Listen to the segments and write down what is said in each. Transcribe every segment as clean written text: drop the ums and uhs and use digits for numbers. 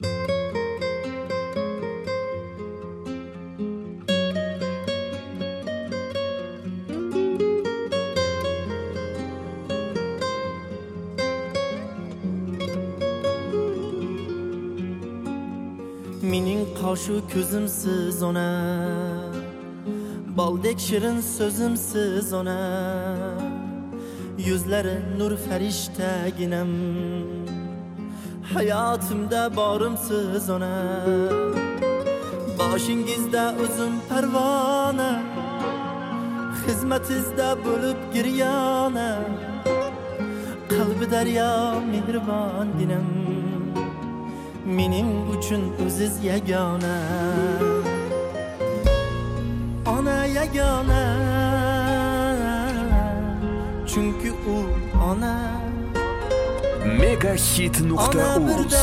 Mening qoshu ko'zimsiz ona, baldek shirin so'zimsiz ona, yuzlari nur farishtaginam, hayotimda borimsiz ona, boshingizda o'zim parvona, xizmatingizda bo'lib giryona, qalbi daryo mehribon dinam, mening uchun o'ziz yagona, ona yagona, chunki u ona. Megahit.uz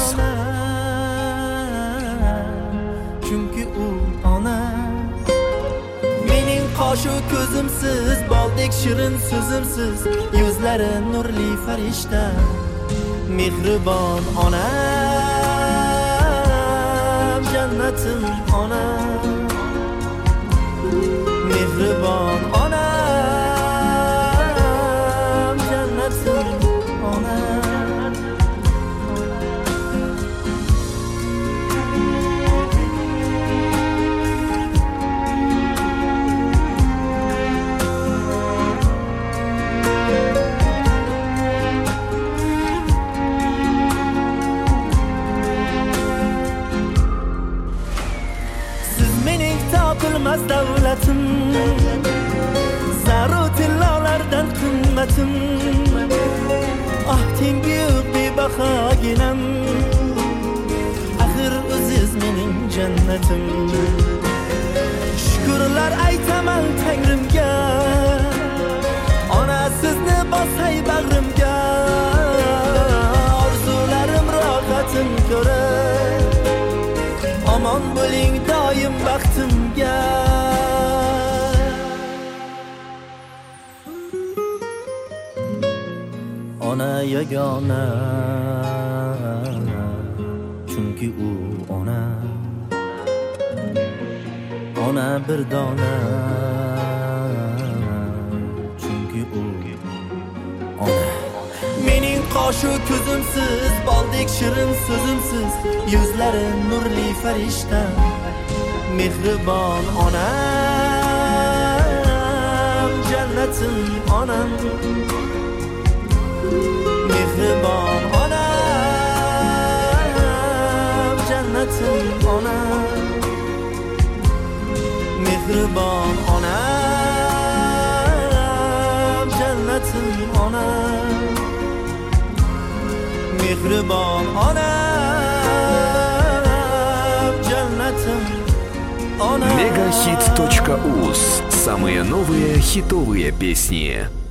chunki u ona. Mening qoshu ko'zimsiz, baldek shirin so'zimsiz, yuzlari nurli farishta, mehribon ona. Jannatim ona, mehribon ona, jannatim ona. Topilmaz davlatim, zaru tillolardan qimmatim, ahding buyuk bebahoginam, axir o'ziz mening jannatim. Shukrlar aytaman Tangrimga, ona sizni bosay bag'rimga, orzularim rohatin ko'rar, omon bo'ling doim baxtimga. Ona yagona, chunki u ona. Ona bir dona, chunki u ona. Mening qoshu ko'zimsiz, baldek shirin so'zimsiz, yuzlari nurli farishta, mehribon onam, jannatim onam, mehribon onam, jannatim onam, mehribon onam, jannatim onam, mehribon onam, jannatim onam. Megahit.uz. Самые новые хитовые песни.